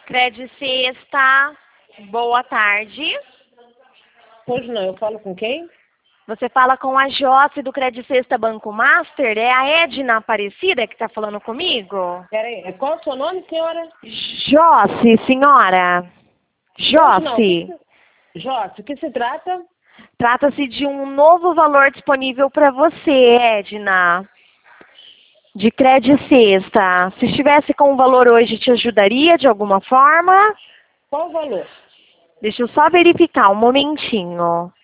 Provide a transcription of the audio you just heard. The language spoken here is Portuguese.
Cred Sexta, boa tarde. Pois não, eu falo com quem? Você fala com a Josse do Cred Sexta Banco Master? É a Edna Aparecida que está falando comigo? Peraí, qual é o seu nome, senhora? Josse, senhora. Josse. Josse, o que se trata? Trata-se de um novo valor disponível para você, Edna. De Cred Sexta. Se estivesse com o valor hoje, te ajudaria de alguma forma? Qual o valor? Deixa eu só verificar um momentinho.